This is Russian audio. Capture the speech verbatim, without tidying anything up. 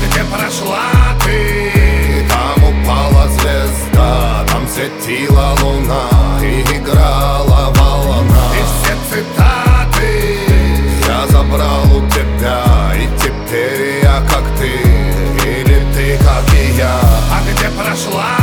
где прошла ты? Там упала звезда, там светила луна и играла волна. И все цитаты я забрал у тебя, и теперь я как ты, или ты как и я. А где прошла